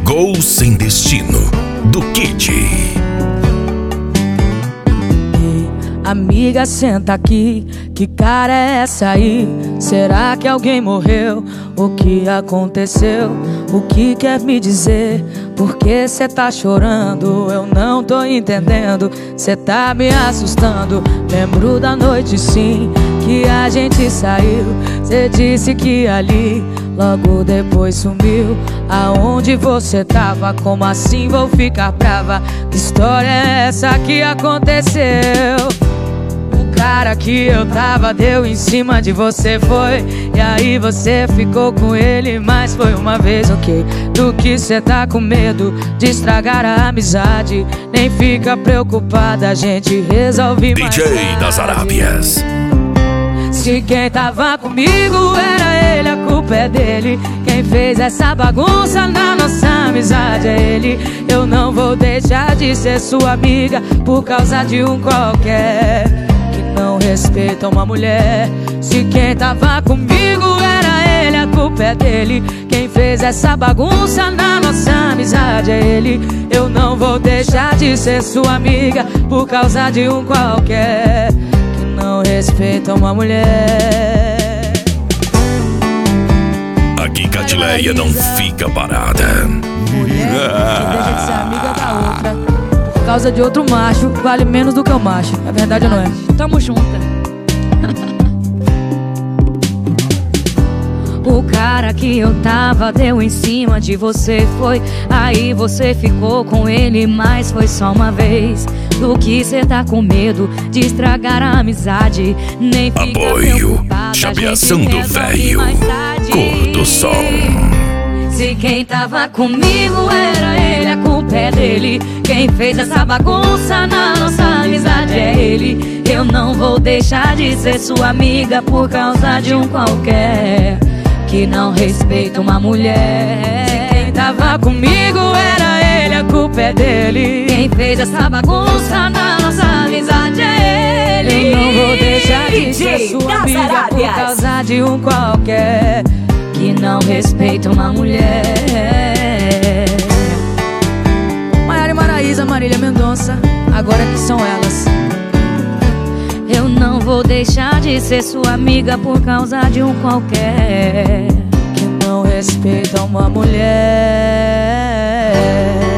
Gol Sem Destino, do Kid. Amiga, senta aqui, que cara é essa aí? Será que alguém morreu? O que aconteceu? O que quer me dizer? Por que cê tá chorando? Eu não tô entendendo, cê tá me assustando. Lembro da noite sim, que a gente saiu. Cê disse que ali, logo depois sumiu. Aonde você tava? Como assim vou ficar brava? Que história é essa que aconteceu? O cara que eu tava deu em cima de você, foi. E aí você ficou com ele, mas foi uma vez, ok. Do que cê tá com medo de estragar a amizade? Nem fica preocupada, a gente resolve mais tarde. DJ das Arábias. Se quem tava comigo era ele, a culpa é dele. Quem fez essa bagunça na nossa amizade é ele. Eu não vou deixar de ser sua amiga por causa de um qualquer que não respeita uma mulher. Se quem tava comigo era ele, a culpa é dele. Quem fez essa bagunça na nossa amizade é ele. Eu não vou deixar de ser sua amiga por causa de um qualquer que não respeita uma mulher. Aqui Catileia não fica parada. Mulher que deixa de ser amiga da outra por causa de outro macho vale menos do que o macho. É verdade ou não é? Tamo junto. O cara que eu tava deu em cima de você, foi. Aí você ficou com ele, mas foi só uma vez. Do que cê tá com medo de estragar a amizade? Nem fica Apoio Chapeação do Velho, Cor do Sol. Se quem tava comigo era ele, a culpa é dele. Quem fez essa bagunça na nossa amizade é ele. Eu não vou deixar de ser sua amiga por causa de um qualquer que não respeita uma mulher. Se quem tava comigo era ele, a culpa é dele. Quem fez essa bagunça na nossa amizade é ele. Eu não vou deixar de ser sua amiga por causa de um qualquer que não respeita uma mulher. Maiara e Maraísa, Marília Mendonça, agora que são elas. Eu não vou deixar de ser sua amiga por causa de um qualquer que não respeita uma mulher.